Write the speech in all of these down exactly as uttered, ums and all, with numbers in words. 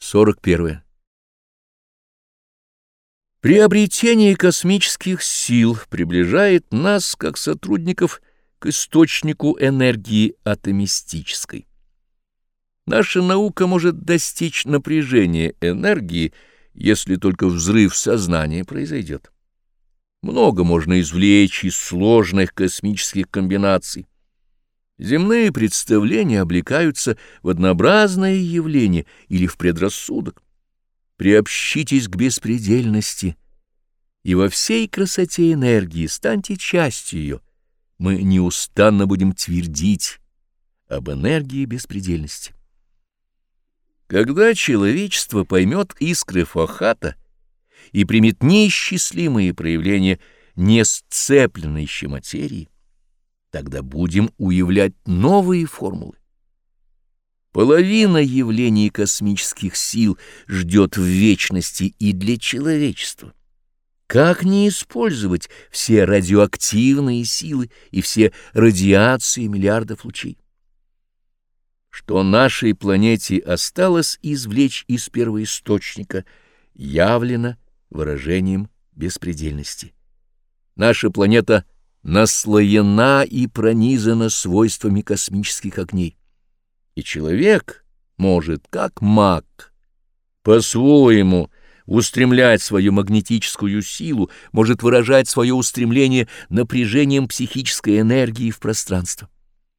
сорок первое. Приобретение космических сил приближает нас, как сотрудников, к источнику энергии атомистической. Наша наука может достичь напряжения энергии, если только взрыв сознания произойдет. Много можно извлечь из сложных космических комбинаций. Земные представления облекаются в однообразное явление или в предрассудок. Приобщитесь к беспредельности, и во всей красоте энергии станьте частью ее. Мы неустанно будем твердить об энергии беспредельности. Когда человечество поймет искры Фохата и примет неисчислимые проявления несцепленной еще материи, тогда будем уявлять новые формулы. Половина явлений космических сил ждет в вечности и для человечества. Как не использовать все радиоактивные силы и все радиации миллиардов лучей? Что нашей планете осталось извлечь из первоисточника, явлено выражением беспредельности. Наша планета наслоена и пронизана свойствами космических огней. И человек может, как маг, по-своему устремлять свою магнетическую силу, может выражать свое устремление напряжением психической энергии в пространство.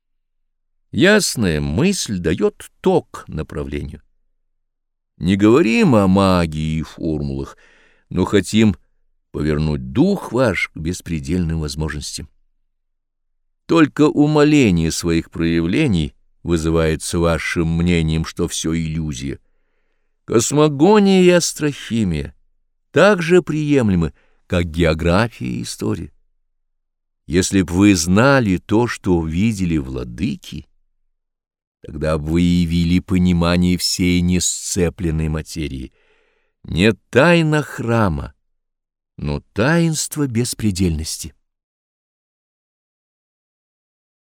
Ясная мысль дает ток направлению. Не говорим о магии и формулах, но хотим повернуть дух ваш к беспредельным возможностям. Только умаление своих проявлений вызывается вашим мнением, что все иллюзия. Космогония и астрохимия так же приемлемы, как география и история. Если б вы знали то, что видели владыки, тогда бы вы явили понимание всей несцепленной материи. Не тайна храма, но таинство беспредельности.